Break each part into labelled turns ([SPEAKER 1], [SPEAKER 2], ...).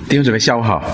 [SPEAKER 1] 弟兄姊妹，下午好。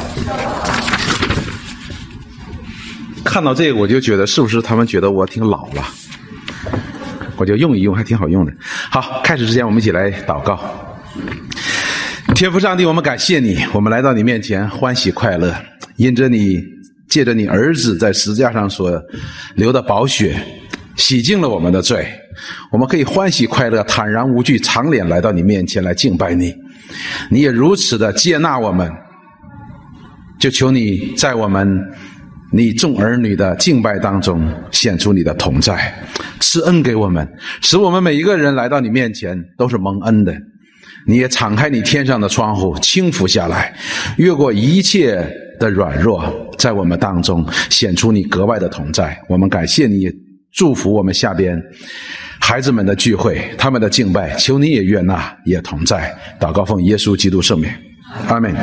[SPEAKER 1] 看到这个我就觉得是不是他们觉得我挺老了，我就用一用，还挺好用的。好，开始之前我们一起来祷告。天父上帝，我们感谢你，我们来到你面前欢喜快乐，因着你借着你儿子在十字架上所流的宝血洗净了我们的罪，我们可以欢喜快乐坦然无惧长脸来到你面前来敬拜你。你也如此的接纳我们，就求你在我们你众儿女的敬拜当中显出你的同在，赐恩给我们，使我们每一个人来到你面前都是蒙恩的。你也敞开你天上的窗户倾覆下来，越过一切的软弱，在我们当中显出你格外的同在。我们感谢你，也祝福我们下边孩子们的聚会，他们的敬拜，求你也悦纳，也同在。祷告奉耶稣基督圣名，阿们。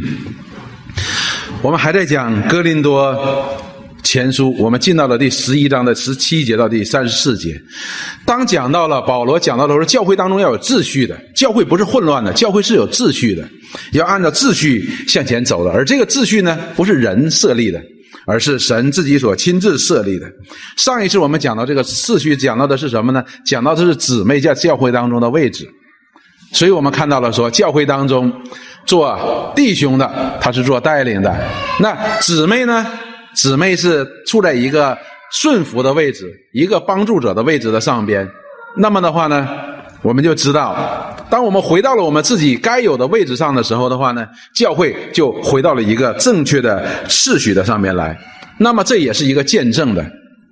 [SPEAKER 1] 我们还在讲哥林多前书，我们进到了第11章的17节到第34节。当讲到了保罗讲到了说教会当中要有秩序的，教会不是混乱的，教会是有秩序的，要按照秩序向前走的。而这个秩序呢，不是人设立的，而是神自己所亲自设立的。上一次我们讲到这个秩序，讲到的是什么呢？讲到的是姊妹在教会当中的位置。所以我们看到了说教会当中做弟兄的他是做带领的，那姊妹呢，姊妹是处在一个顺服的位置，一个帮助者的位置的上边。那么的话呢，我们就知道当我们回到了我们自己该有的位置上的时候的话呢，教会就回到了一个正确的次序的上面来。那么这也是一个见证的。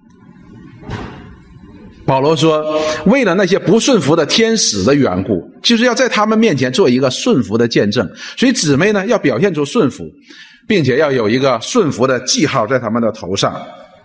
[SPEAKER 1] 保罗说为了那些不顺服的天使的缘故，就是要在他们面前做一个顺服的见证。所以姊妹呢要表现出顺服，并且要有一个顺服的记号在他们的头上。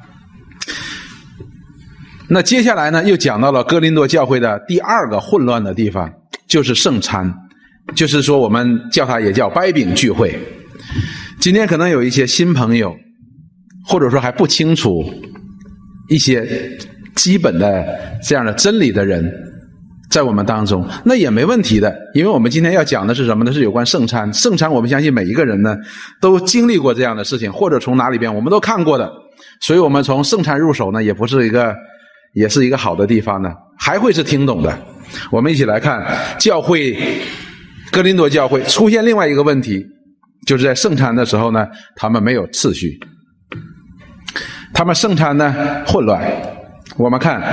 [SPEAKER 1] 那接下来呢又讲到了哥林多教会的第二个混乱的地方，就是圣餐，就是说我们叫它也叫掰饼聚会。今天可能有一些新朋友，或者说还不清楚一些基本的这样的真理的人在我们当中，那也没问题的，因为我们今天要讲的是什么呢？是有关圣餐。圣餐我们相信每一个人呢都经历过这样的事情，或者从哪里边我们都看过的，所以我们从圣餐入手呢也是一个好的地方呢，还会是听懂的。我们一起来看教会哥林多教会出现另外一个问题，就是在圣餐的时候呢他们没有次序，他们圣餐呢混乱。我们看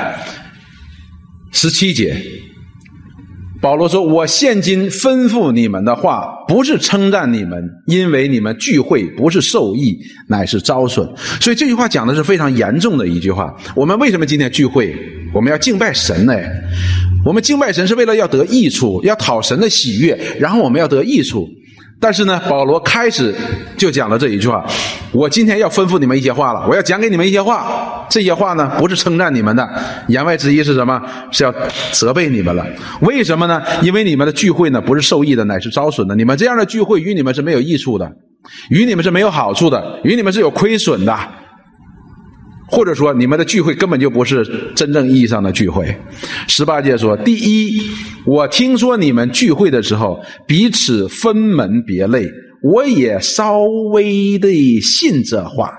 [SPEAKER 1] 17节，保罗说我现今吩咐你们的话不是称赞你们，因为你们聚会不是受益，乃是遭损。所以这句话讲的是非常严重的一句话。我们为什么今天聚会？我们要敬拜神呢。我们敬拜神是为了要得益处，要讨神的喜悦，然后我们要得益处。但是呢保罗开始就讲了这一句话，我今天要吩咐你们一些话了，我要讲给你们一些话，这些话呢不是称赞你们的，言外之意是什么？是要责备你们了。为什么呢？因为你们的聚会呢不是受益的，乃是遭损的。你们这样的聚会与你们是没有益处的，与你们是没有好处的，与你们是有亏损的，或者说你们的聚会根本就不是真正意义上的聚会。18节说，第一，我听说你们聚会的时候彼此分门别类，我也稍微的信这话。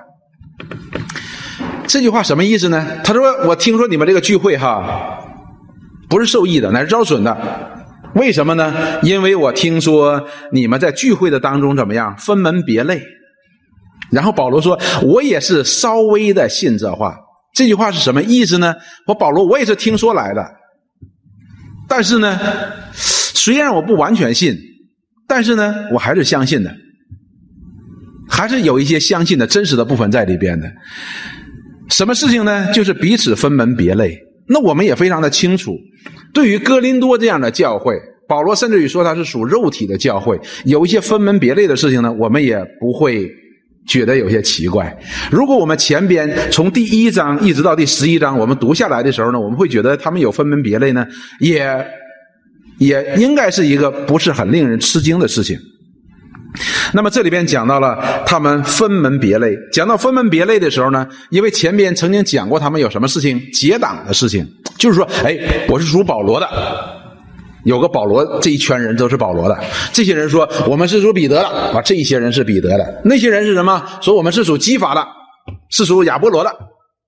[SPEAKER 1] 这句话什么意思呢？他说我听说你们这个聚会不是受益的，乃是遭损的。为什么呢？因为我听说你们在聚会的当中怎么样？分门别类。然后保罗说我也是稍微的信这话。这句话是什么意思呢？我也是听说来的，但是呢虽然我不完全信，但是呢我还是相信的，还是有一些相信的真实的部分在里边的。什么事情呢？就是彼此分门别类。那我们也非常的清楚，对于哥林多这样的教会，保罗甚至于说它是属肉体的教会，有一些分门别类的事情呢，我们也不会觉得有些奇怪。如果我们前边从第1章一直到第11章我们读下来的时候呢，我们会觉得他们有分门别类呢，也应该是一个不是很令人吃惊的事情。那么这里边讲到了他们分门别类，讲到分门别类的时候呢，因为前边曾经讲过他们有什么事情结党的事情，就是说我是属保罗的， 有个保罗，这一圈人都是保罗的。这些人说我们是属彼得的啊，这一些人是彼得的。那些人是什么？说我们是属基法的，是属亚波罗的。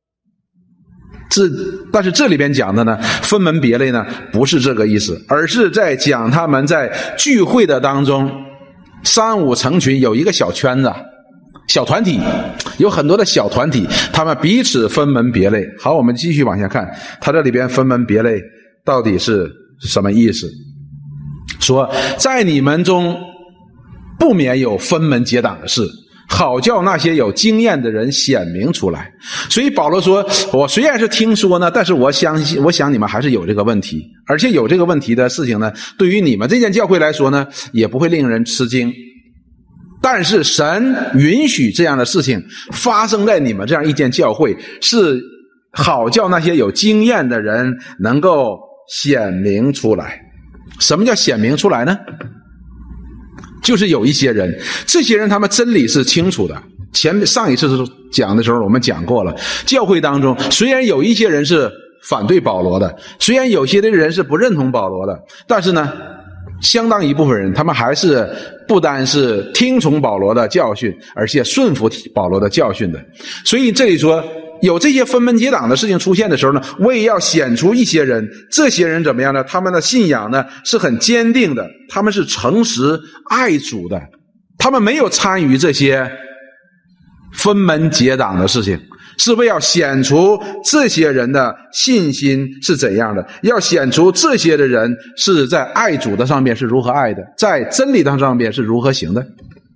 [SPEAKER 1] 但是这里边讲的呢，分门别类呢，不是这个意思，而是在讲他们在聚会的当中，三五成群，有一个小圈子、小团体，有很多的小团体，他们彼此分门别类。好，我们继续往下看，他这里边分门别类到底是什么意思？说在你们中不免有分门结党的事，好叫那些有经验的人显明出来。所以保罗说，我虽然是听说呢，但是我想你们还是有这个问题，而且有这个问题的事情呢，对于你们这间教会来说呢，也不会令人吃惊。但是神允许这样的事情发生在你们这样一间教会，是好叫那些有经验的人能够显明出来。什么叫显明出来呢？就是有一些人，这些人他们真理是清楚的。上一次讲的时候我们讲过了，教会当中虽然有一些人是反对保罗的，虽然有些的人是不认同保罗的，但是呢，相当一部分人他们还是不单是听从保罗的教训，而且顺服保罗的教训的。所以这里说有这些分门结党的事情出现的时候呢，我也要显出一些人，这些人怎么样呢？他们的信仰呢是很坚定的，他们是诚实爱主的，他们没有参与这些分门结党的事情，是为要显出这些人的信心是怎样的，要显出这些的人是在爱主的上面是如何爱的，在真理的上面是如何行的。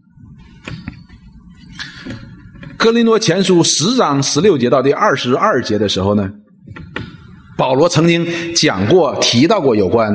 [SPEAKER 1] 哥林多前书10章16节到第22节的时候呢，保罗曾经提到过有关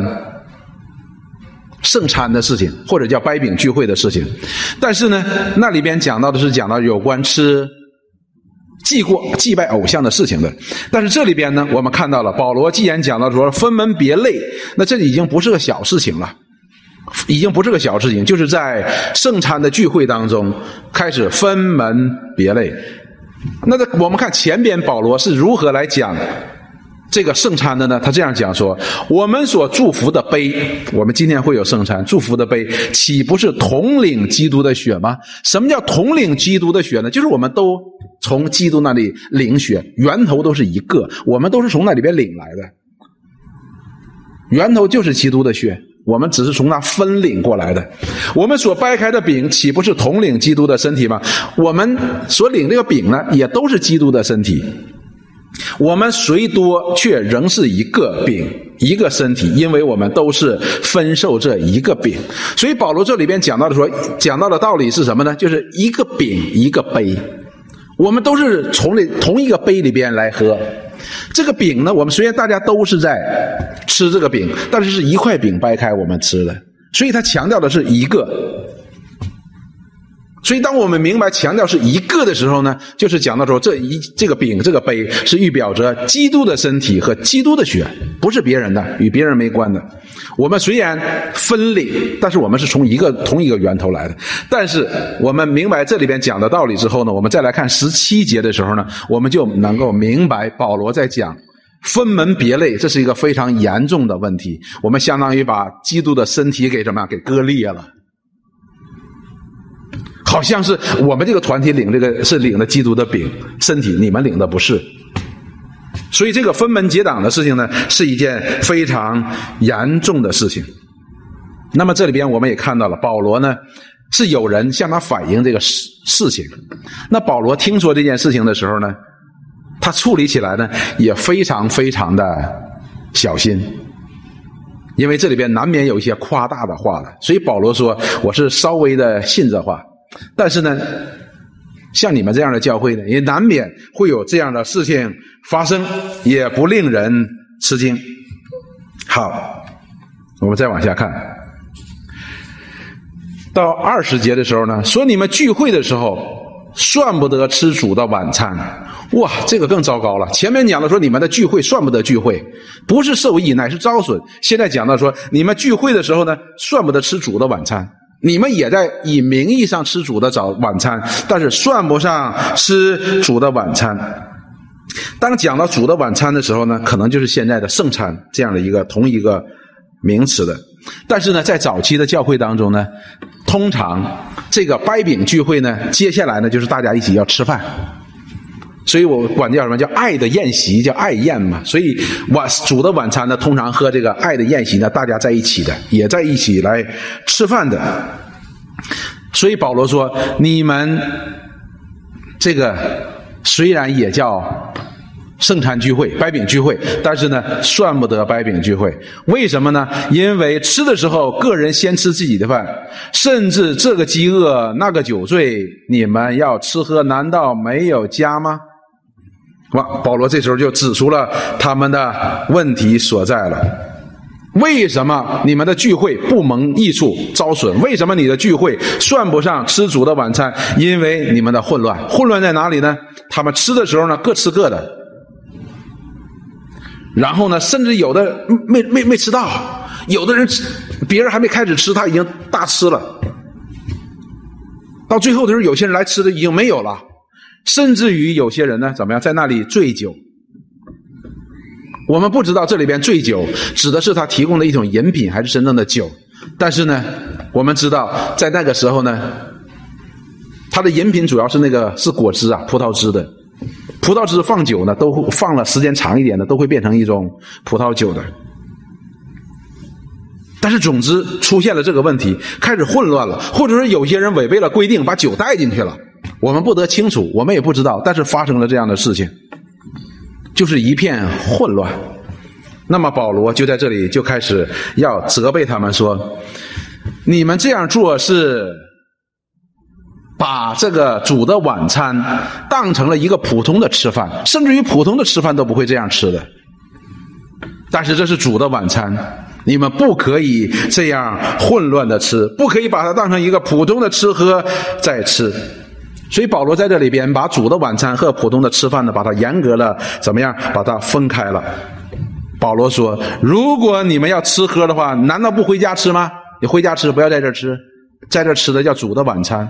[SPEAKER 1] 圣餐的事情，或者叫掰饼聚会的事情。但是呢，那里边讲到有关吃祭拜偶像的事情的。但是这里边呢，我们看到了保罗既然讲到说分门别类，那这已经不是个小事情了，就是在圣餐的聚会当中开始分门别类。那我们看前边保罗是如何来讲这个圣餐的呢？他这样讲说，我们所祝福的杯，我们今天会有圣餐祝福的杯，岂不是统领基督的血吗？什么叫统领基督的血呢？就是我们都从基督那里领血，源头都是一个，我们都是从那里边领来的，源头就是基督的血，我们只是从那分领过来的。我们所掰开的饼岂不是统领基督的身体吗？我们所领这个饼呢，也都是基督的身体。我们虽多，却仍是一个饼，一个身体，因为我们都是分受这一个饼。所以保罗这里边讲到的道理是什么呢？就是一个饼一个杯，我们都是从同一个杯里边来喝。这个饼呢，我们虽然大家都是在吃这个饼，但是是一块饼掰开我们吃的，所以他强调的是一个。所以当我们明白强调是一个的时候呢，就是讲到说这个饼这个杯是预表着基督的身体和基督的血，不是别人的，与别人没关的。我们虽然分领，但是我们是从同一个源头来的。但是我们明白这里边讲的道理之后呢，我们再来看17节的时候呢，我们就能够明白保罗在讲分门别类，这是一个非常严重的问题。我们相当于把基督的身体给割裂了，好像是我们这个团体领的基督的饼身体，你们领的不是。所以这个分门结党的事情呢，是一件非常严重的事情。那么这里边我们也看到了，保罗呢是有人向他反映这个事情。那保罗听说这件事情的时候呢，他处理起来呢也非常非常的小心，因为这里边难免有一些夸大的话了。所以保罗说，我是稍微的信这话，但是呢，像你们这样的教会呢，也难免会有这样的事情发生，也不令人吃惊。好，我们再往下看，到20节的时候呢，说你们聚会的时候算不得吃主的晚餐。哇，这个更糟糕了。前面讲的说你们的聚会算不得聚会，不是受益乃是遭损。现在讲到说你们聚会的时候呢，算不得吃主的晚餐。你们也在以名义上吃主的晚餐，但是算不上吃主的晚餐。当讲到主的晚餐的时候呢，可能就是现在的圣餐这样的同一个名词的。但是呢，在早期的教会当中呢，通常这个掰饼聚会呢，接下来呢就是大家一起要吃饭，所以我管叫什么叫爱的宴席，叫爱宴嘛。所以主的晚餐呢，通常喝这个爱的宴席呢，大家在一起的，也在一起来吃饭的。所以保罗说，你们这个虽然也叫圣餐聚会、掰饼聚会，但是呢，算不得掰饼聚会。为什么呢？因为吃的时候，个人先吃自己的饭，甚至这个饥饿，那个酒醉，你们要吃喝，难道没有家吗？保罗这时候就指出了他们的问题所在了。为什么你们的聚会不蒙益处遭损？为什么你的聚会算不上吃主的晚餐？因为你们的混乱。混乱在哪里呢？他们吃的时候呢，各吃各的，然后呢，甚至有的没吃到，有的人别人还没开始吃，他已经大吃了。到最后的时候，有些人来吃的已经没有了，甚至于有些人呢，怎么样，在那里醉酒。我们不知道这里边醉酒指的是他提供的一种饮品，还是真正的酒。但是呢，我们知道在那个时候呢，他的饮品主要是是果汁啊，葡萄汁的。葡萄汁放酒呢，都放了时间长一点的，都会变成一种葡萄酒的。但是总之出现了这个问题，开始混乱了，或者是有些人违背了规定，把酒带进去了，我们不得清楚，我们也不知道，但是发生了这样的事情，就是一片混乱。那么保罗就在这里就开始要责备他们说，你们这样做是把这个主的晚餐当成了一个普通的吃饭，甚至于普通的吃饭都不会这样吃的。但是这是主的晚餐，你们不可以这样混乱的吃，不可以把它当成一个普通的吃喝再吃。所以保罗在这里边把主的晚餐和普通的吃饭呢，把它严格了怎么样，把它分开了。保罗说，如果你们要吃喝的话，难道不回家吃吗？你回家吃，不要在这儿吃，在这儿吃的叫主的晚餐。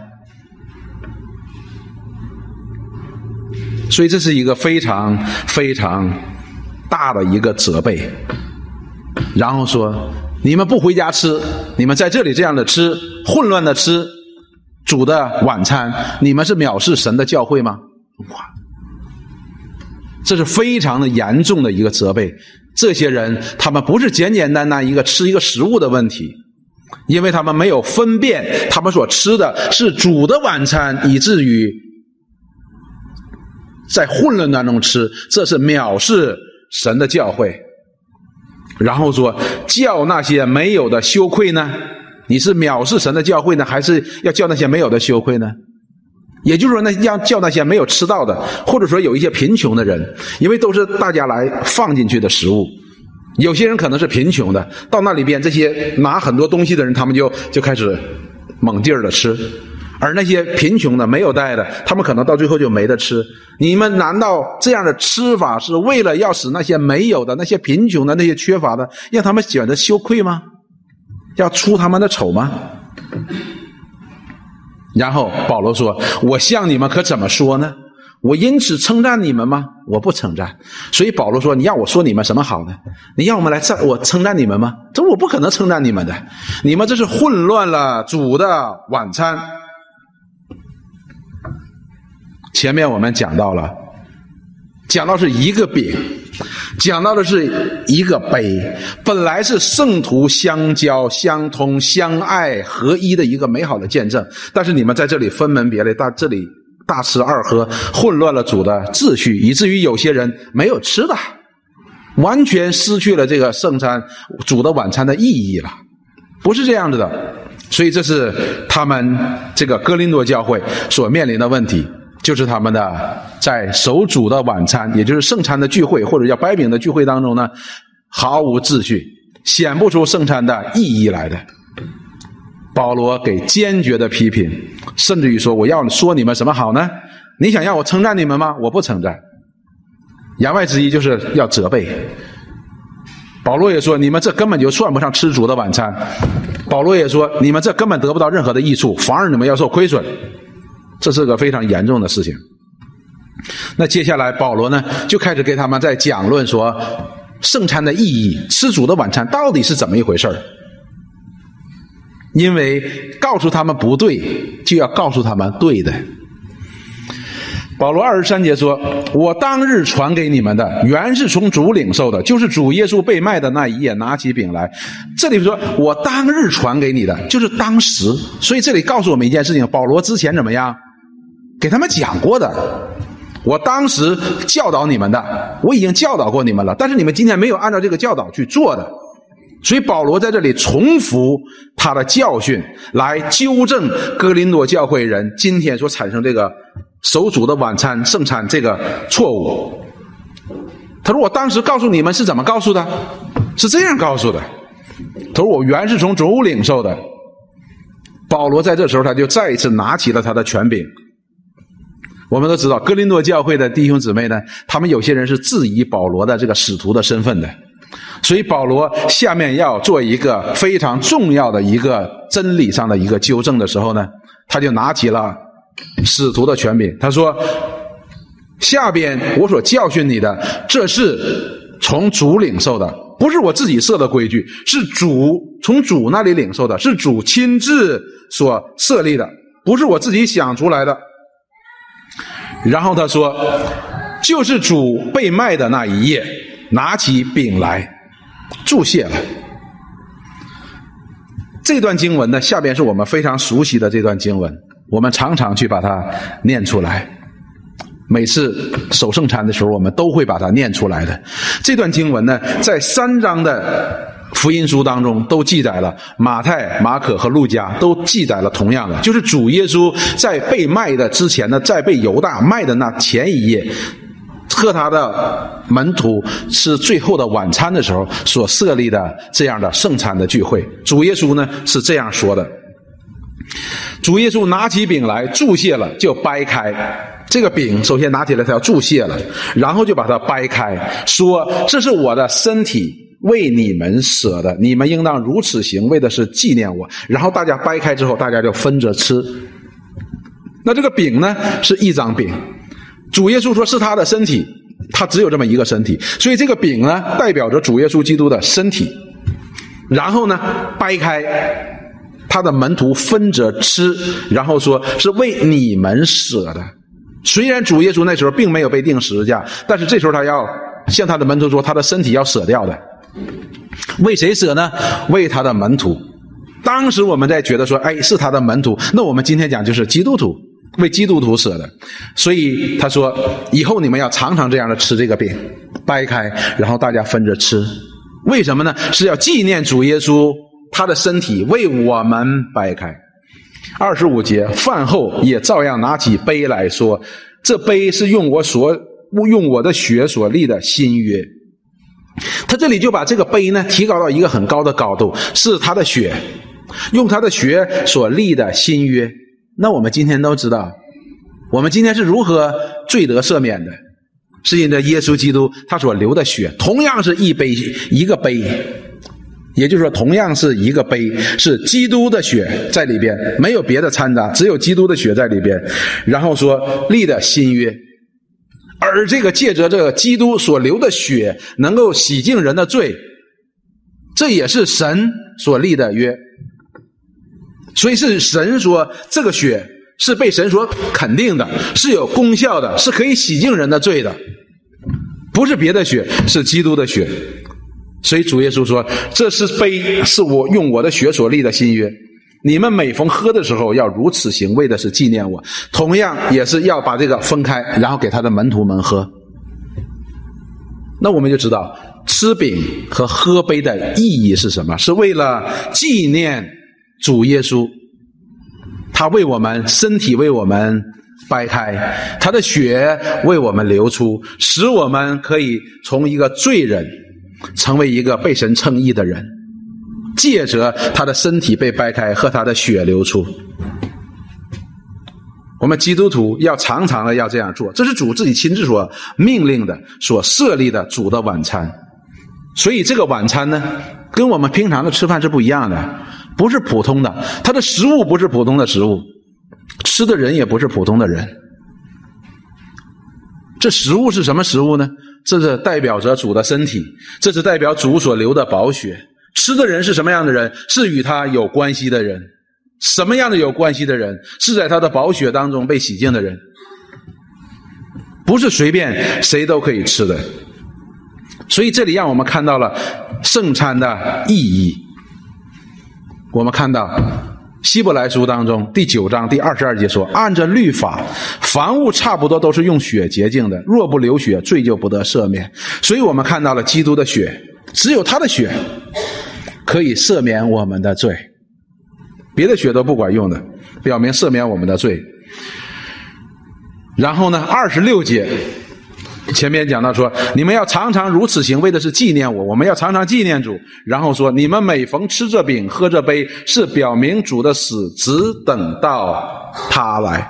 [SPEAKER 1] 所以这是一个非常非常大的一个责备。然后说，你们不回家吃，你们在这里这样的吃，混乱的吃主的晚餐，你们是藐视神的教会吗？这是非常的严重的一个责备。这些人他们不是简简单单一个吃一个食物的问题，因为他们没有分辨他们所吃的是主的晚餐，以至于在混乱当中吃，这是藐视神的教会。然后说，叫那些没有的羞愧呢？你是藐视神的教会呢，还是要叫那些没有的羞愧呢？也就是说，要叫那些没有吃到的，或者说有一些贫穷的人，因为都是大家来放进去的食物。有些人可能是贫穷的，到那里边这些拿很多东西的人，他们就开始猛劲儿的吃。而那些贫穷的没有带的，他们可能到最后就没得吃。你们难道这样的吃法是为了要使那些没有的、那些贫穷的、那些缺乏的，让他们显得羞愧吗？要出他们的丑吗？然后保罗说，我向你们可怎么说呢？我因此称赞你们吗？我不称赞。所以保罗说，你要我说你们什么好呢？你要我们来我称赞你们吗？这我不可能称赞你们的。你们这是混乱了主的晚餐。前面我们讲到是一个饼，讲到的是一个杯，本来是圣徒相交、相通、相爱、合一的一个美好的见证，但是你们在这里分门别类，到这里大吃二喝，混乱了主的秩序，以至于有些人没有吃的，完全失去了这个圣餐主的晚餐的意义了，不是这样子的。所以这是他们这个哥林多教会所面临的问题，就是他们的在守主的晚餐，也就是圣餐的聚会，或者叫掰饼的聚会当中呢，毫无秩序，显不出圣餐的意义来的。保罗给坚决的批评，甚至于说，我要说你们什么好呢？你想要我称赞你们吗？我不称赞。言外之意就是要责备。保罗也说，你们这根本就算不上吃主的晚餐。保罗也说，你们这根本得不到任何的益处，反而你们要受亏损。这是个非常严重的事情。那接下来保罗呢，就开始给他们在讲论说， 圣餐的意义，吃主的晚餐到底是怎么一回事儿。因为告诉他们不对，就要告诉他们对的。保罗23节说，我当日传给你们的原是从主领受的，就是主耶稣被卖的那一夜拿起饼来。这里说我当日传给你的，就是当时。所以这里告诉我们一件事情，保罗之前怎么样给他们讲过的，我当时教导你们的，我已经教导过你们了，但是你们今天没有按照这个教导去做的。所以保罗在这里重复他的教训，来纠正哥林多教会人今天所产生这个守主的晚餐圣餐这个错误。他说我当时告诉你们是怎么告诉的，是这样告诉的。他说我原是从主领受的。保罗在这时候他就再一次拿起了他的权柄。我们都知道哥林多教会的弟兄姊妹呢，他们有些人是质疑保罗的这个使徒的身份的，所以保罗下面要做一个非常重要的一个真理上的一个纠正的时候呢，他就拿起了使徒的权柄。他说下边我所教训你的，这是从主领受的，不是我自己设的规矩，是主从主那里领受的，是主亲自所设立的，不是我自己想出来的。然后他说就是主被卖的那一夜拿起饼来祝谢了。这段经文呢，下边是我们非常熟悉的这段经文，我们常常去把它念出来，每次守圣餐的时候我们都会把它念出来的。这段经文呢，在3章的福音书当中都记载了，马太、马可和路加都记载了同样的，就是主耶稣在被卖的之前呢，在被犹大卖的那前一夜，和他的门徒吃最后的晚餐的时候所设立的这样的圣餐的聚会。主耶稣呢是这样说的，主耶稣拿起饼来祝谢了，就掰开这个饼，首先拿起来他要祝谢了，然后就把它掰开，说这是我的身体，为你们舍的，你们应当如此行，为的是纪念我。然后大家掰开之后，大家就分着吃。那这个饼呢是一张饼，主耶稣说是他的身体，他只有这么一个身体，所以这个饼呢代表着主耶稣基督的身体。然后呢掰开，他的门徒分着吃，然后说是为你们舍的。虽然主耶稣那时候并没有被钉十字架，但是这时候他要向他的门徒说他的身体要舍掉的。为谁舍呢？为他的门徒。当时我们在觉得说是他的门徒，那我们今天讲就是基督徒，为基督徒舍的。所以他说以后你们要常常这样的吃这个饼，掰开然后大家分着吃。为什么呢？是要纪念主耶稣他的身体为我们掰开。25节，饭后也照样拿起杯来说，这杯是用我的血所立的新约。他这里就把这个杯呢提高到一个很高的高度，是他的血，用他的血所立的新约。那我们今天都知道，我们今天是如何罪得赦免的，是因着耶稣基督他所流的血，同样是一个杯，也就是说同样是一个杯，是基督的血在里边，没有别的掺杂，只有基督的血在里边。然后说立的新约，而这个借着这个基督所流的血能够洗净人的罪，这也是神所立的约。所以是神说这个血是被神所肯定的，是有功效的，是可以洗净人的罪的，不是别的血，是基督的血。所以主耶稣说这是杯，是我用我的血所立的新约，你们每逢喝的时候要如此行，为的是纪念我。同样也是要把这个分开，然后给他的门徒们喝。那我们就知道吃饼和喝杯的意义是什么，是为了纪念主耶稣，他为我们身体为我们掰开，他的血为我们流出，使我们可以从一个罪人成为一个被神称义的人，借着他的身体被掰开和他的血流出。我们基督徒要常常的要这样做，这是主自己亲自所命令的，所设立的主的晚餐。所以这个晚餐呢跟我们平常的吃饭是不一样的，不是普通的，它的食物不是普通的食物，吃的人也不是普通的人。这食物是什么食物呢？ 这是代表着主的身体，这是代表主所流的宝血。吃的人是什么样的人？是与他有关系的人。什么样的有关系的人？是在他的宝血当中被洗净的人，不是随便谁都可以吃的。所以这里让我们看到了圣餐的意义。我们看到希伯来书当中第9章第22节说，按着律法，凡物差不多都是用血洁净的，若不流血，罪就不得赦免。所以我们看到了基督的血，只有他的血可以赦免我们的罪，别的血都不管用的，表明赦免我们的罪。然后呢，26节前面讲到说，你们要常常如此行，为的是纪念我。我们要常常纪念主。然后说，你们每逢吃这饼喝这杯，是表明主的死，只等到他来。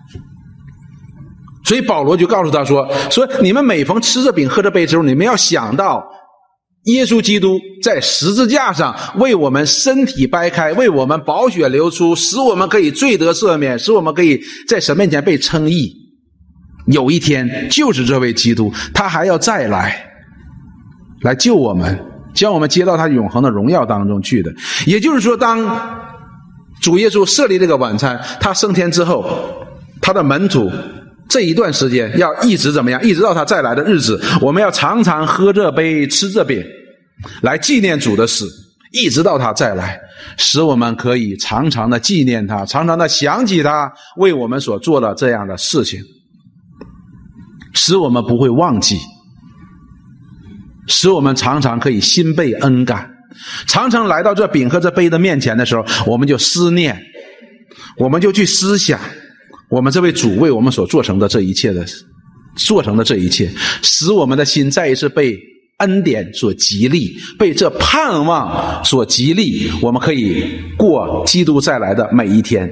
[SPEAKER 1] 所以保罗就告诉他说你们每逢吃这饼喝这杯之后，你们要想到耶稣基督在十字架上为我们身体掰开，为我们宝血流出，使我们可以罪得赦免，使我们可以在神面前被称义。有一天就是这位基督他还要再来救我们，将我们接到他永恒的荣耀当中去的。也就是说，当主耶稣设立这个晚餐，他升天之后，他的门徒这一段时间要一直怎么样？一直到他再来的日子，我们要常常喝这杯吃这饼，来纪念主的死，一直到他再来，使我们可以常常的纪念他，常常的想起他为我们所做的这样的事情，使我们不会忘记，使我们常常可以心被恩感。常常来到这饼和这杯的面前的时候，我们就思念，我们就去思想我们这位主为我们所做成的这一切，使我们的心再一次被恩典所激励，被这盼望所激励，我们可以过基督再来的每一天。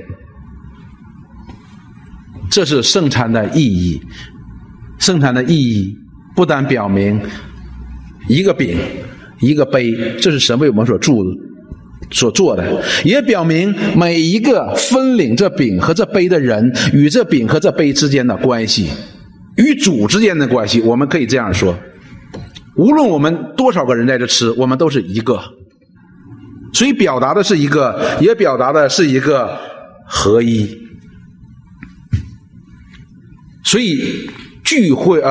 [SPEAKER 1] 这是圣餐的意义。圣餐的意义不但表明一个饼一个杯，这是神为我们所做的，也表明每一个分领这饼和这杯的人与这饼和这杯之间的关系，与主之间的关系。我们可以这样说，无论我们多少个人在这吃，我们都是一个。所以表达的是一个，也表达的是一个合一。所以聚会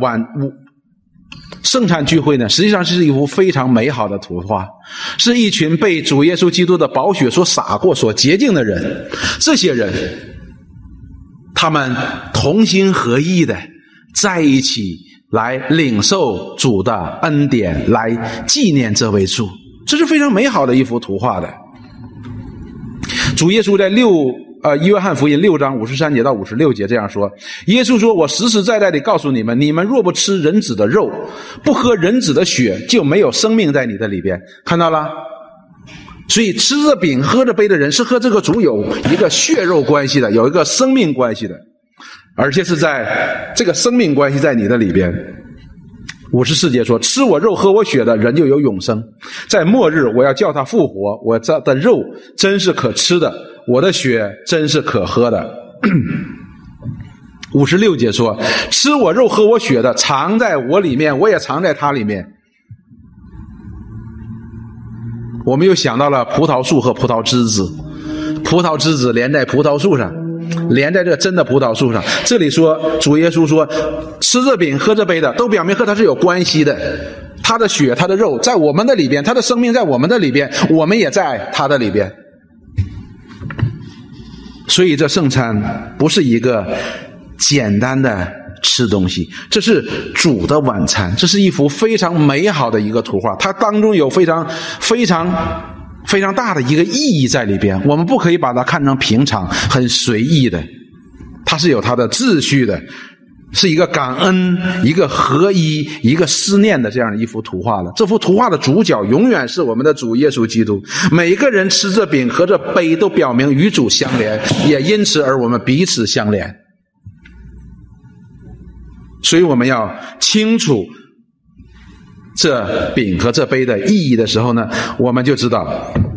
[SPEAKER 1] 圣餐聚会呢，实际上是一幅非常美好的图画，是一群被主耶稣基督的宝血所洒过所洁净的人。这些人他们同心合意的在一起来领受主的恩典，来纪念这位主，这是非常美好的一幅图画的。主耶稣在约翰福音6章53节到56节这样说，耶稣说，我实实在在地告诉你们，你们若不吃人子的肉，不喝人子的血，就没有生命在你的里边。看到了？所以吃着饼喝着杯的人是和这个主有一个血肉关系的，有一个生命关系的，而且是在这个生命关系在你的里边。54节说，吃我肉喝我血的人就有永生，在末日我要叫他复活，我的肉真是可吃的，我的血真是可喝的。56节说，吃我肉喝我血的藏在我里面，我也藏在他里面。我们又想到了葡萄树和葡萄枝子，葡萄枝子连在葡萄树上，连在这真的葡萄树上。这里说主耶稣说，吃这饼喝这杯的都表明和他是有关系的，他的血他的肉在我们的里边，他的生命在我们的里边，我们也在他的里边。所以这圣餐不是一个简单的吃东西，这是主的晚餐，这是一幅非常美好的一个图画，它当中有非常大的一个意义在里边。我们不可以把它看成平常很随意的，它是有它的秩序的，是一个感恩一个合一一个思念的这样的一幅图画了。这幅图画的主角永远是我们的主耶稣基督，每个人吃这饼和这杯都表明与主相连，也因此而我们彼此相连。所以我们要清楚这饼和这杯的意义的时候呢，我们就知道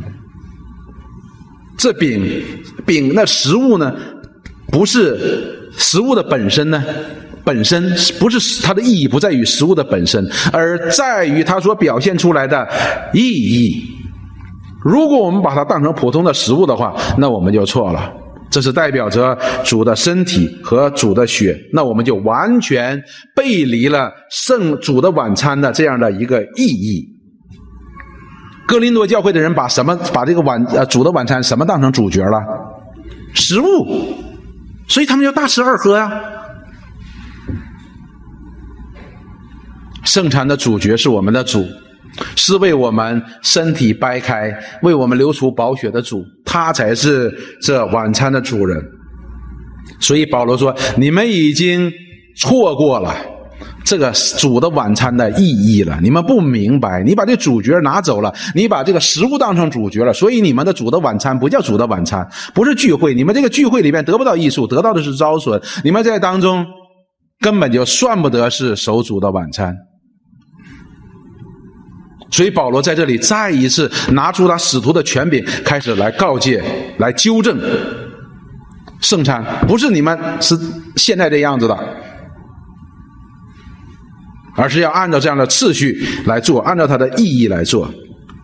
[SPEAKER 1] 这饼的食物呢，不是食物的本身呢， 本身，不是它的意义不在于食物的本身，而在于它所表现出来的意义。如果我们把它当成普通的食物的话，那我们就错了。这是代表着主的身体和主的血，那我们就完全背离了主的晚餐的这样的一个意义。哥林多教会的人把这个主的晚餐什么当成主角了？食物，所以他们就大吃二喝呀。圣餐的主角是我们的主，是为我们身体掰开，为我们流出宝血的主，他才是这晚餐的主人。所以保罗说，你们已经错过了这个主的晚餐的意义了，你们不明白，你把这主角拿走了，你把这个食物当成主角了，所以你们的主的晚餐不叫主的晚餐，不是聚会，你们这个聚会里面得不到益处，得到的是遭损，你们在当中根本就算不得是守主的晚餐。所以保罗在这里再一次拿出他使徒的权柄，开始来告诫，来纠正圣餐不是你们是现在这样子的，而是要按照这样的次序来做，按照它的意义来做。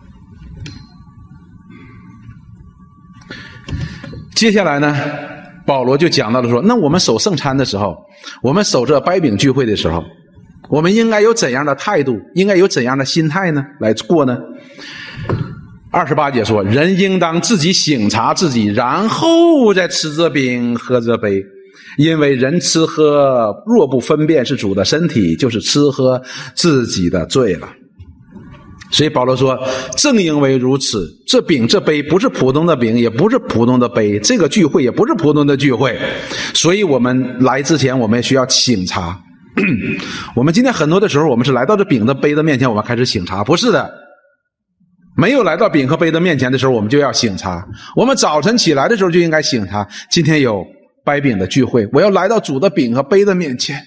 [SPEAKER 1] 接下来呢，保罗就讲到了说，那我们守圣餐的时候，我们守着掰饼聚会的时候，我们应该有怎样的态度，应该有怎样的心态呢来过呢？28节说，人应当自己省察自己，然后再吃这饼喝这杯，因为人吃喝若不分辨是主的身体，就是吃喝自己的罪了。所以保罗说，正因为如此，这饼这杯不是普通的饼，也不是普通的杯，这个聚会也不是普通的聚会，所以我们来之前我们需要省察。我们今天很多的时候，我们是来到这饼的杯的面前，我们开始省察，不是的，没有来到饼和杯的面前的时候，我们就要省察。我们早晨起来的时候就应该省察，今天有掰饼的聚会，我要来到主的饼和杯的面前。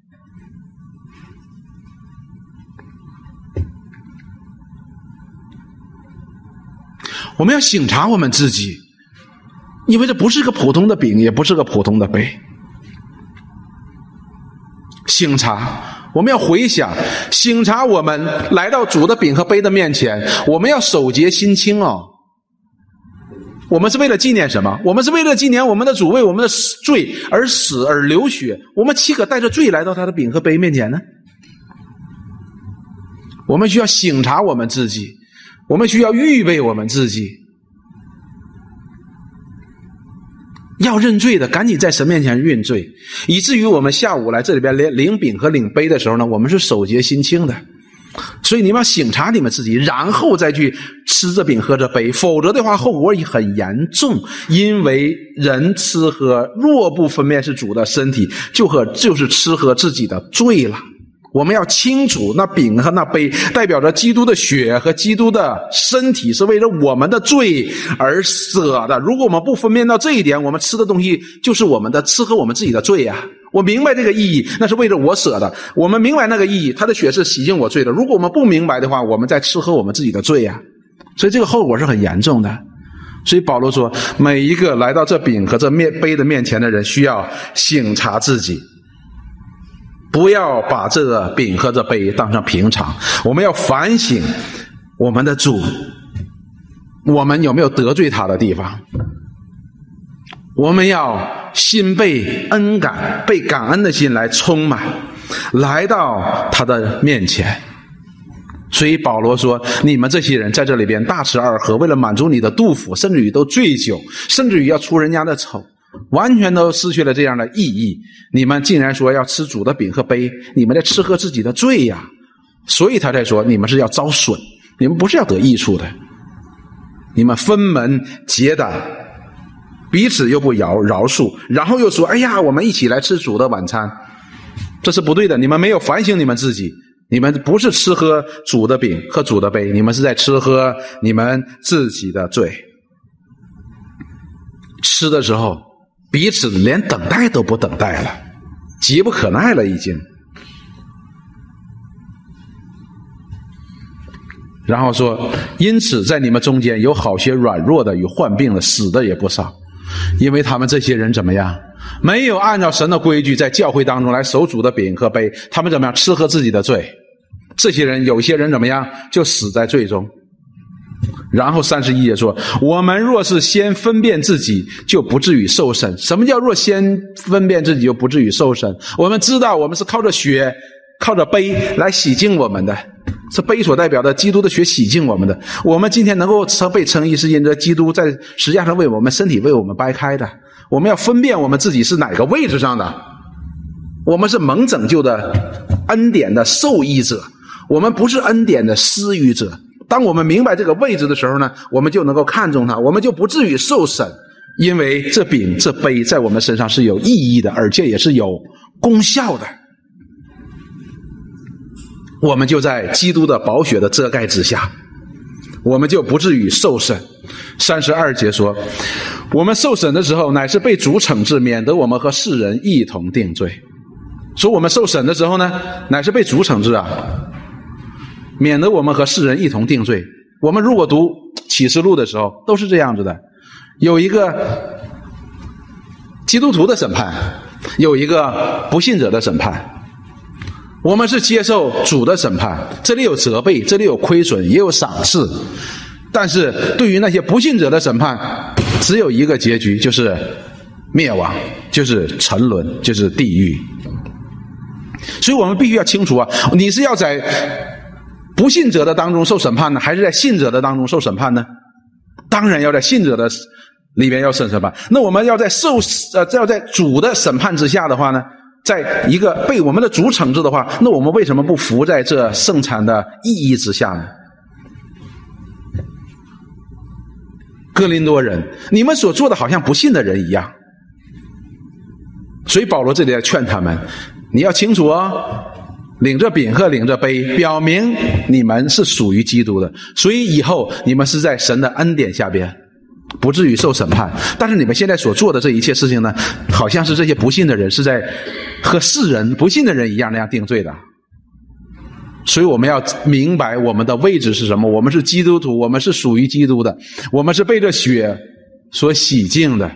[SPEAKER 1] 我们要省察我们自己，因为这不是个普通的饼，也不是个普通的杯。省察，我们要回想，省察我们来到主的饼和杯的面前，我们要守节心清哦。我们是为了纪念什么？我们是为了纪念我们的主为我们的罪而死而流血，我们岂可带着罪来到他的饼和杯面前呢？我们需要省察我们自己，我们需要预备我们自己。要认罪的赶紧在神面前认罪，以至于我们下午来这里边领饼和领杯的时候呢，我们是守节心清的。所以你们要省察你们自己，然后再去吃这饼喝这杯，否则的话后果也很严重。因为人吃喝若不分辨是主的身体，就是吃喝自己的罪了。我们要清楚，那饼和那杯代表着基督的血和基督的身体，是为了我们的罪而舍的。如果我们不分辨到这一点，我们吃的东西就是我们的吃喝我们自己的罪呀。我明白这个意义，那是为了我舍的。我们明白那个意义，他的血是洗净我罪的。如果我们不明白的话，我们在吃喝我们自己的罪呀。所以这个后果是很严重的。所以保罗说，每一个来到这饼和这杯的面前的人，需要省察自己。不要把这个饼和这杯当成平常，我们要反省我们的主，我们有没有得罪他的地方？我们要心被恩感，被感恩的心来充满，来到他的面前。所以保罗说，你们这些人在这里边大吃二喝，为了满足你的肚腹，甚至于都醉酒，甚至于要出人家的丑，完全都失去了这样的意义。你们竟然说要吃主的饼和杯，你们在吃喝自己的罪呀。所以他在说，你们是要遭损，你们不是要得益处的。你们分门结党，彼此又不饶恕，然后又说，哎呀，我们一起来吃主的晚餐，这是不对的。你们没有反省你们自己，你们不是吃喝主的饼和主的杯，你们是在吃喝你们自己的罪。吃的时候彼此连等待都不等待了，急不可耐了已经。然后说，因此在你们中间有好些软弱的与患病的，死的也不少，因为他们这些人怎么样？ 没有按照神的规矩在教会当中来守主的饼和杯，他们怎么样？吃喝自己的罪。这些人，有些人怎么样？就死在罪中。然后31节说，我们若是先分辨自己，就不至于受审。什么叫若先分辨自己就不至于受审？我们知道我们是靠着血靠着杯来洗净我们的，是杯所代表的基督的血洗净我们的。我们今天能够被称义，是因着基督在十字架上为我们身体为我们掰开的。我们要分辨我们自己是哪个位置上的，我们是蒙拯救的恩典的受益者，我们不是恩典的施予者。当我们明白这个位置的时候呢，我们就能够看重它，我们就不至于受审。因为这饼这杯在我们身上是有意义的，而且也是有功效的。我们就在基督的宝血的遮盖之下，我们就不至于受审。32节说，我们受审的时候乃是被主惩治，免得我们和世人一同定罪。说我们受审的时候呢，乃是被主惩治啊，免得我们和世人一同定罪。我们如果读启示录的时候都是这样子的，有一个基督徒的审判，有一个不信者的审判。我们是接受主的审判，这里有责备，这里有亏损，也有赏赐。但是对于那些不信者的审判，只有一个结局，就是灭亡，就是沉沦，就是地狱。所以我们必须要清楚啊，你是要在不信者的当中受审判呢，还是在信者的当中受审判呢？当然要在信者的里面要受审判。那我们要在要在主的审判之下的话呢，在一个被我们的主惩治的话，那我们为什么不服在这圣餐的意义之下呢？哥林多人，你们所做的好像不信的人一样。所以保罗这里在劝他们，你要清楚哦，领着饼和领着杯，表明你们是属于基督的，所以以后你们是在神的恩典下边，不至于受审判。但是你们现在所做的这一切事情呢，好像是这些不信的人是在和世人不信的人一样那样定罪的。所以我们要明白我们的位置是什么，我们是基督徒，我们是属于基督的，我们是被这血所洗净的。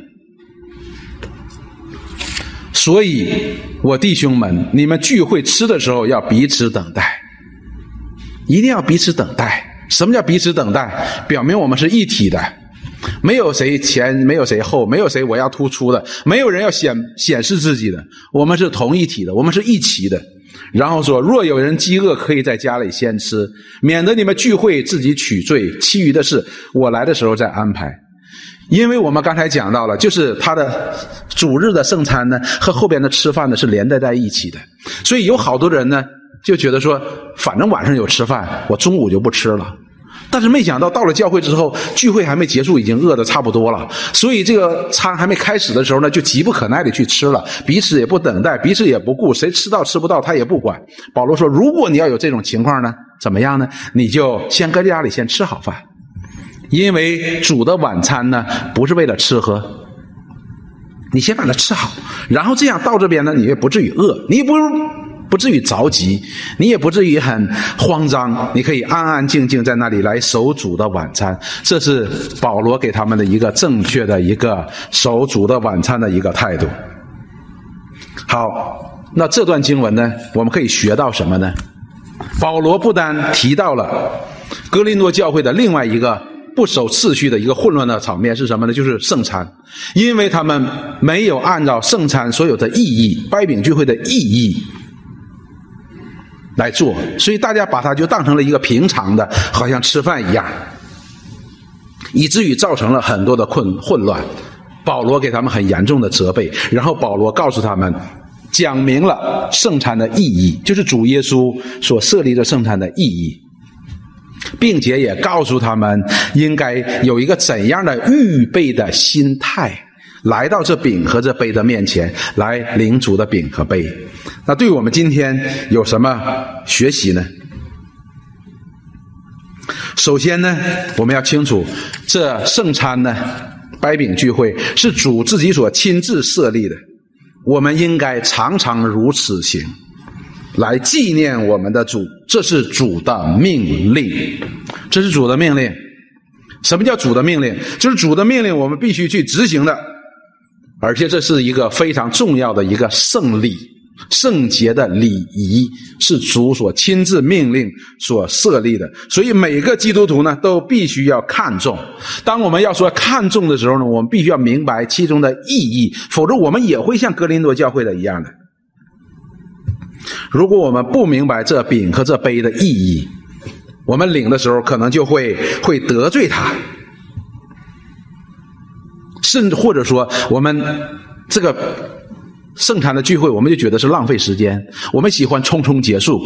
[SPEAKER 1] 所以我弟兄们，你们聚会吃的时候要彼此等待，一定要彼此等待。什么叫彼此等待？表明我们是一体的，没有谁前，没有谁后，没有谁我要突出的，没有人要显示自己的，我们是同一体的，我们是一起的。然后说，若有人饥饿，可以在家里先吃，免得你们聚会自己取罪，其余的事我来的时候再安排。因为我们刚才讲到了，就是他的主日的圣餐呢和后边的吃饭呢是连带在一起的。所以有好多人呢就觉得说，反正晚上有吃饭，我中午就不吃了。但是没想到到了教会之后，聚会还没结束，已经饿得差不多了，所以这个餐还没开始的时候呢，就急不可耐地去吃了，彼此也不等待，彼此也不顾，谁吃到吃不到他也不管。保罗说，如果你要有这种情况呢，怎么样呢？你就先搁家里先吃好饭，因为主的晚餐呢不是为了吃喝，你先把它吃好，然后这样到这边呢，你也不至于饿，你也不至于着急，你也不至于很慌张，你可以安安静静在那里来守主的晚餐。这是保罗给他们的一个正确的一个守主的晚餐的一个态度。好，那这段经文呢，我们可以学到什么呢？保罗不单提到了哥林多教会的另外一个不守次序的一个混乱的场面是什么呢？就是圣餐。因为他们没有按照圣餐所有的意义，掰饼聚会的意义来做，所以大家把它就当成了一个平常的好像吃饭一样，以至于造成了很多的混乱。保罗给他们很严重的责备，然后保罗告诉他们，讲明了圣餐的意义，就是主耶稣所设立的圣餐的意义，并且也告诉他们应该有一个怎样的预备的心态来到这饼和这杯的面前，来领主的饼和杯。那对我们今天有什么学习呢？首先呢，我们要清楚这圣餐呢，掰饼聚会是主自己所亲自设立的，我们应该常常如此行，来纪念我们的主，这是主的命令，这是主的命令。什么叫主的命令？就是主的命令我们必须去执行的， 而且这是一个非常重要的一个圣礼、圣洁的礼仪，是主所亲自命令所设立的。所以每个基督徒呢都必须要看重。当我们要说看重的时候呢，我们必须要明白其中的意义，否则我们也会像哥林多教会的一样的。如果我们不明白这饼和这杯的意义，我们领的时候可能就会得罪他，甚至或者说我们这个圣餐的聚会我们就觉得是浪费时间，我们喜欢匆匆结束。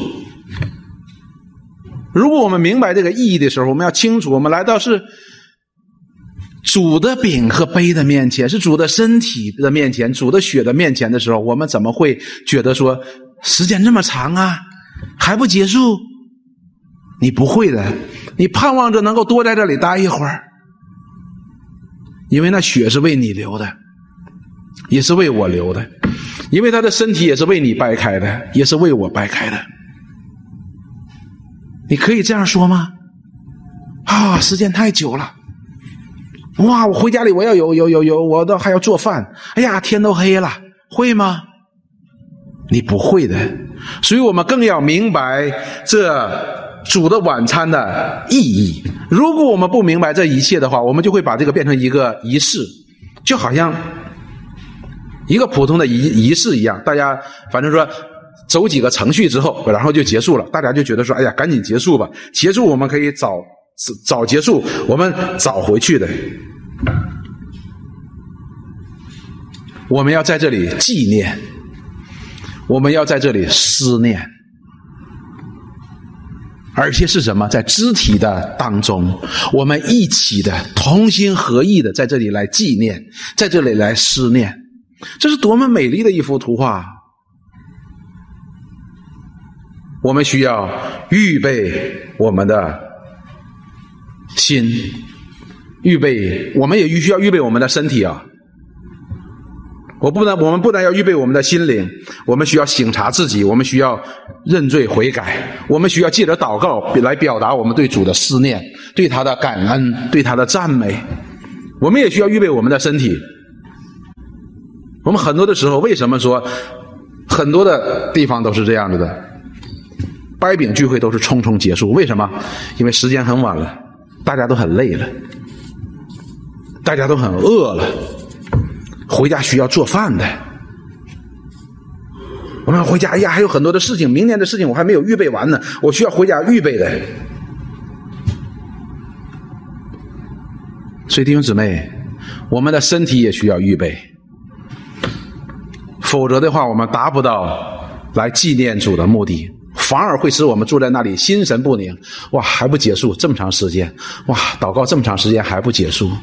[SPEAKER 1] 如果我们明白这个意义的时候，我们要清楚我们来到是主的饼和杯的面前，是主的身体的面前，主的血的面前的时候，我们怎么会觉得说时间这么长啊还不结束？你不会的，你盼望着能够多在这里待一会儿，因为那血是为你流的，也是为我流的，因为他的身体也是为你掰开的，也是为我掰开的。你可以这样说吗？啊，时间太久了，哇，我回家里我要有我都还要做饭，哎呀，天都黑了，会吗？你不会的。所以我们更要明白这主的晚餐的意义。如果我们不明白这一切的话，我们就会把这个变成一个仪式，就好像一个普通的仪式一样，大家反正说走几个程序之后，然后就结束了，大家就觉得说哎呀赶紧结束吧，结束我们可以早结束，我们早回去的。我们要在这里纪念，我们要在这里思念，而且是什么？在肢体的当中，我们一起的同心合意的在这里来纪念，在这里来思念。这是多么美丽的一幅图画。我们需要预备我们的心，我们也需要预备我们的身体啊。我们不但要预备我们的心灵，我们需要省察自己，我们需要认罪悔改，我们需要借着祷告来表达我们对主的思念，对他的感恩，对他的赞美。我们也需要预备我们的身体。我们很多的时候，为什么说很多的地方都是这样子的，掰饼聚会都是匆匆结束？为什么？因为时间很晚了，大家都很累了，大家都很饿了，回家需要做饭的。我们回家，哎呀，还有很多的事情，明年的事情我还没有预备完呢，我需要回家预备的。所以弟兄姊妹，我们的身体也需要预备，否则的话我们达不到来纪念主的目的，反而会使我们坐在那里心神不宁。哇，还不结束这么长时间，哇，祷告这么长时间还不结束，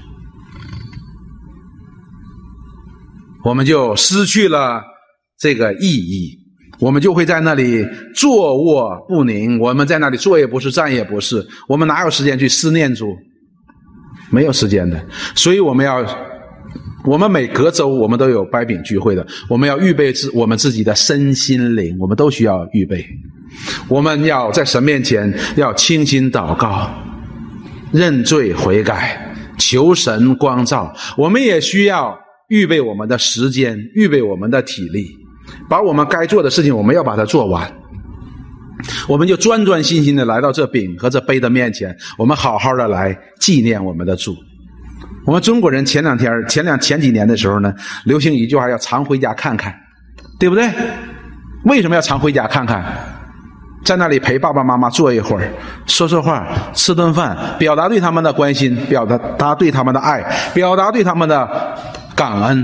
[SPEAKER 1] 我们就失去了这个意义，我们就会在那里坐卧不宁，我们在那里坐也不是站也不是，我们哪有时间去思念主？没有时间的。所以我们每隔周我们都有掰饼聚会的，我们要预备我们自己的身心灵，我们都需要预备。我们要在神面前要倾心祷告，认罪悔改，求神光照。我们也需要预备我们的时间，预备我们的体力，把我们该做的事情我们要把它做完。我们就专心心的来到这饼和这杯的面前，我们好好的来纪念我们的主。我们中国人前几年的时候呢，流行一句话，要常回家看看，对不对？为什么要常回家看看？在那里陪爸爸妈妈坐一会儿，说说话，吃顿饭，表达对他们的关心，表达对他们的爱，表达对他们的感恩。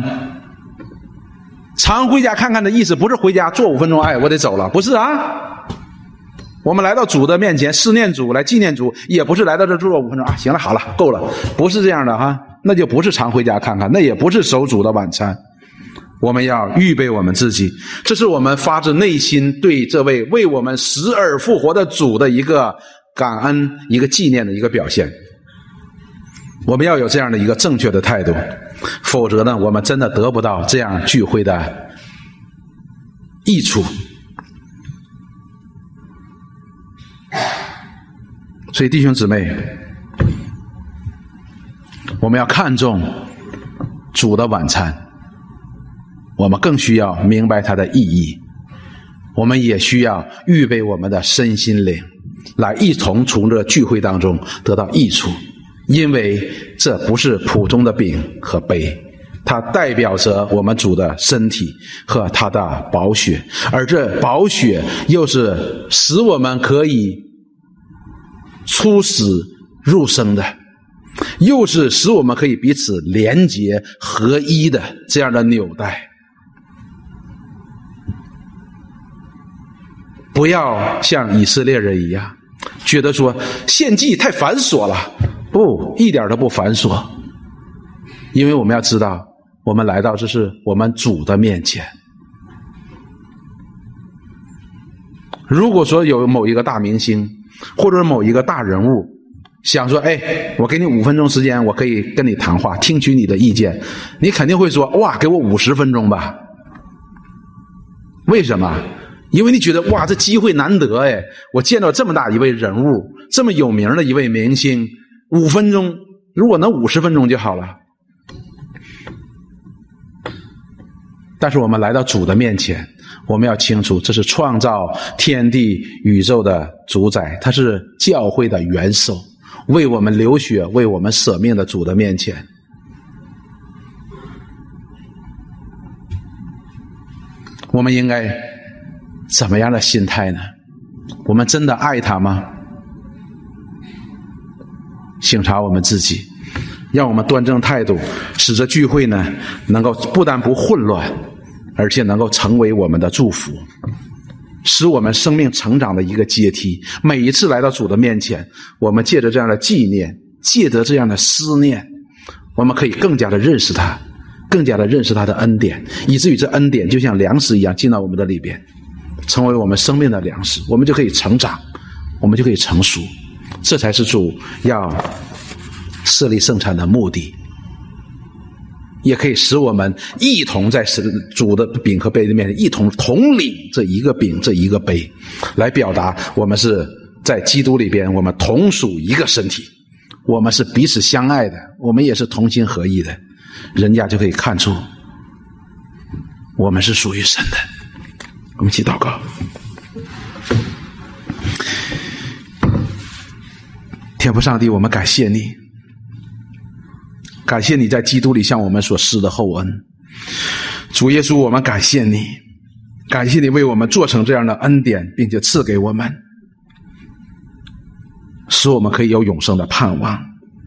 [SPEAKER 1] 常回家看看的意思不是回家坐5分钟，哎，我得走了，不是啊。我们来到主的面前思念主，来纪念主，也不是来到这坐5分钟啊，行了好了够了，不是这样的哈，那就不是常回家看看，那也不是守主的晚餐。我们要预备我们自己，这是我们发自内心对这位为我们死而复活的主的一个感恩，一个纪念的一个表现。我们要有这样的一个正确的态度，否则呢，我们真的得不到这样聚会的益处。所以弟兄姊妹，我们要看重主的晚餐， 我们更需要明白它的意义。我们也需要预备我们的身心灵，来一同从这聚会当中得到益处。因为这不是普通的饼和杯，它代表着我们主的身体和他的宝血，而这宝血又是使我们可以出死入生的，又是使我们可以彼此连结合一的这样的纽带。不要像以色列人一样觉得说献祭太繁琐了，不，一点都不繁琐。因为我们要知道，我们来到这是我们主的面前。如果说有某一个大明星或者某一个大人物想说，我给你5分钟时间，我可以跟你谈话，听取你的意见，你肯定会说，哇，给我50分钟吧。为什么？因为你觉得，哇，这机会难得，我见到这么大一位人物，这么有名的一位明星，5分钟，如果能50分钟就好了。但是我们来到主的面前，我们要清楚，这是创造天地宇宙的主宰，他是教会的元首，为我们流血，为我们舍命的主的面前。我们应该怎么样的心态呢？我们真的爱他吗？省察我们自己，让我们端正态度，使这聚会呢能够不但不混乱，而且能够成为我们的祝福，使我们生命成长的一个阶梯。每一次来到主的面前，我们借着这样的纪念，借着这样的思念，我们可以更加的认识他，更加的认识他的恩典，以至于这恩典就像粮食一样进到我们的里边，成为我们生命的粮食，我们就可以成长，我们就可以成熟。这才是主要设立圣餐的目的，也可以使我们一同在主的饼和杯的面前一同统领这一个饼这一个杯，来表达我们是在基督里边，我们同属一个身体，我们是彼此相爱的，我们也是同心合意的，人家就可以看出我们是属于神的。我们一起祷告。天父上帝，我们感谢你，感谢你在基督里向我们所施的厚恩。主耶稣，我们感谢你，感谢你为我们做成这样的恩典，并且赐给我们，使我们可以有永生的盼望。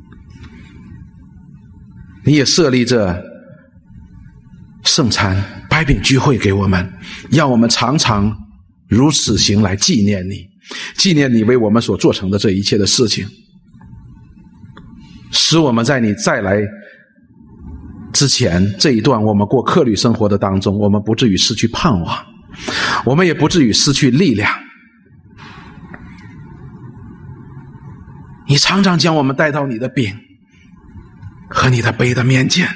[SPEAKER 1] 你也设立这圣餐百饼聚会给我们，让我们常常如此行来纪念你，纪念你为我们所做成的这一切的事情，使我们在你再来之前这一段我们过客旅生活的当中，我们不至于失去盼望，我们也不至于失去力量。你常常将我们带到你的饼和你的杯的面前，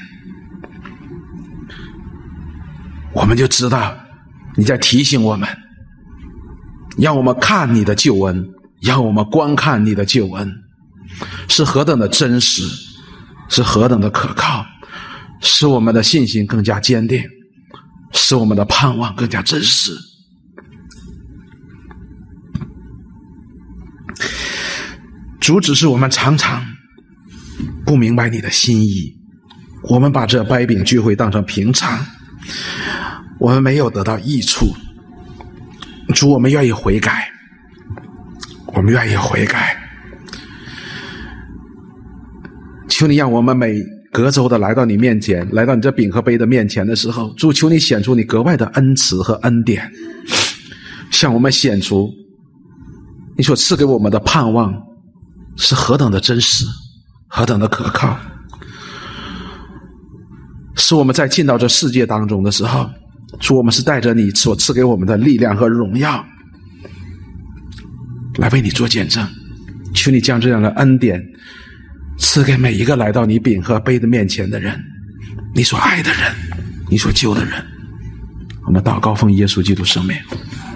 [SPEAKER 1] 我们就知道你在提醒我们，让我们看你的救恩，让我们观看你的救恩是何等的真实，是何等的可靠，使我们的信心更加坚定，使我们的盼望更加真实。主，只是我们常常不明白你的心意，我们把这百饼聚会当成平常，我们没有得到益处。主，我们愿意悔改，我们愿意悔改。求你让我们每隔周的来到你面前，来到你这饼和杯的面前的时候，主，求你显出你格外的恩慈和恩典，向我们显出你所赐给我们的盼望是何等的真实，何等的可靠，使我们在进到这世界当中的时候，主，我们是带着你所赐给我们的力量和荣耀来为你做见证。求你将这样的恩典赐给每一个来到你饼和杯的面前的人，你所爱的人，你所救的人。我们祷告奉耶稣基督圣名。